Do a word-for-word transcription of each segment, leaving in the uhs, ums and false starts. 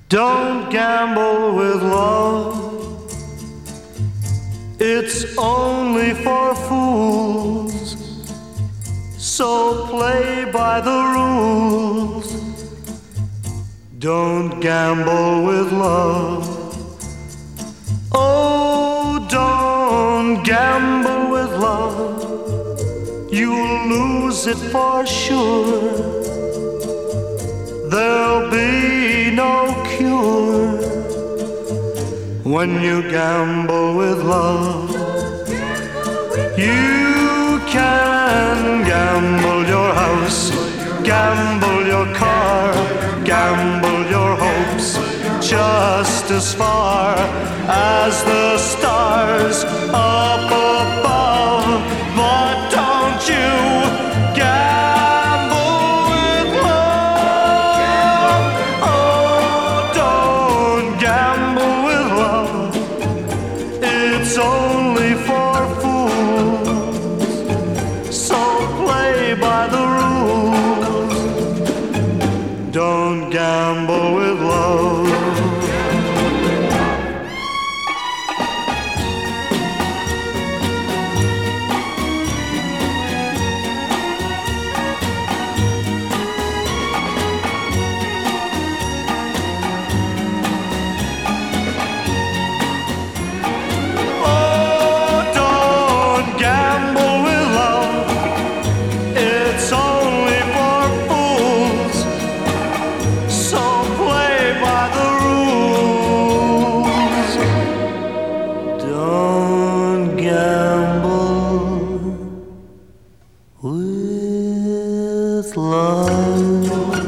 Don't gamble with love. It's only for fools. So play by the rules. Don't gamble with love. Oh, don't gamble with love. You'll lose it for sure. There'll be no cure when you gamble with love. You can gamble your house, gamble your car, gamble your hopes just as far as the stars up above. But don't you gamble with love. Oh, don't gamble with love. It's only for fools. So play by the rules. Don't gamble with love. Don't gamble with love.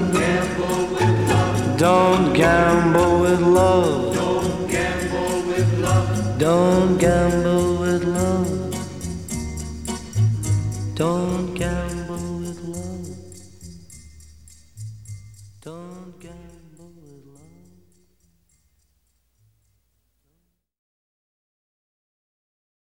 Don't gamble with love. Don't gamble with love. Don't gamble with love. Don't gamble with love. Don't gamble.